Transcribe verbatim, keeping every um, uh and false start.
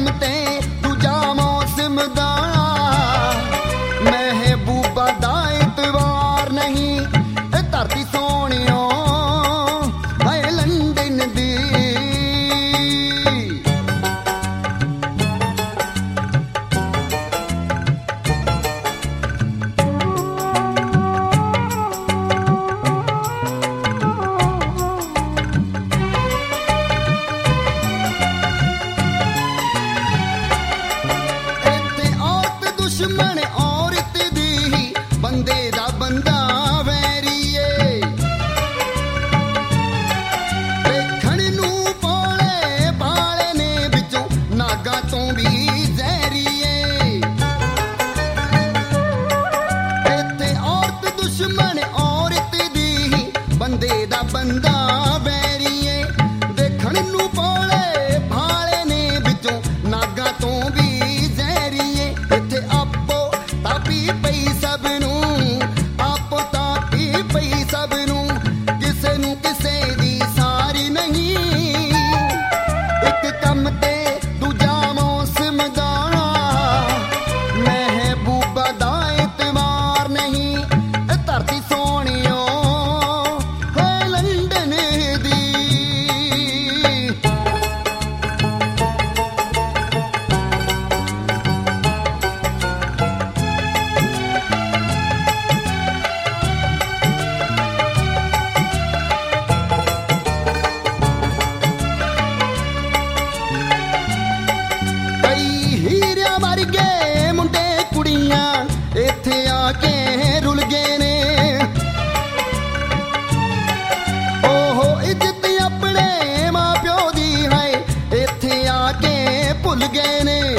ਕੰਮ ਤੇ ਦੂਜਾ ਮੌਸਮ ਦਾ ਮਹਿਬੂਬਾ ਦਾ ਇਤਵਾਰ ਨਹੀਂ ਇਹ ਧਰਤੀ ਸੋਹਣਿਓ ਹਾਏ ਲੰਡਨ ਦੀ। ਦੁਸ਼ਮਣ ਔਰਤ ਦੀ ਬੰਦੇ ਦਾ ਬੰਦਾ ਵੈਰੀਏ ਵੇਖਣ ਨੂੰ ਭੋਲੇ ਭਾਲੇ ਨੇ ਵਿੱਚੋਂ ਨਾਗਾ ਤੋਂ ਵੀ ਜ਼ਹਿਰੀਏ। ਇੱਥੇ ਔਰਤ ਦੁਸ਼ਮਣ ਔਰਤ ਦੀ ਬੰਦੇ ਦਾ ਬੰਦਾ ਵੈਰੀਏ ਵੇਖਣ ਨੂੰ ਭੋਲੇ ਭਾਲੇ ਨੇ ਵਿੱਚੋਂ ਨਾਗਾ ਤੋਂ ਵੀ ਜ਼ਹਿਰੀਏ। ਇੱਥੇ ਆਪੋ ਤਾਪੀ ਪਈ ਸਭ ਨੂੰ ਆਪੋ ਤਾਪੀ ਪਈ ਸਭ ਨੂੰ ਕਿਸੇ ਨੂੰ ਕਿਸੇ ਦੀ ਸਾਰੀ ਨਹੀਂ ਇੱਕ ਕੰਮ ਤੇ ਦੂਜਾ ਮੌਸਮ ਦਾ ਮਹਿਬੂਬਾ ਦਾ ਇਤਵਾਰ ਨਹੀਂ ਇਹ ਧਰਤੀ ਸੋਹਣਿਓ ਹੋਏ ਲੰਡਨ ਦੀ। ਹੀਰਿਆਂ ਵਰਗੇ ਮੁੰਡੇ ਕੁੜੀਆਂ ਇੱਥੇ ਆ ਕੇ ਰੁਲ ਗਏ ਨੇ ਓਹੋ ਇੱਜ਼ਤ ਆਪਣੇ ਮਾਂ ਪਿਓ ਦੀ ਹੈ ਇੱਥੇ ਆ ਕੇ ਭੁੱਲ ਗਏ ਨੇ।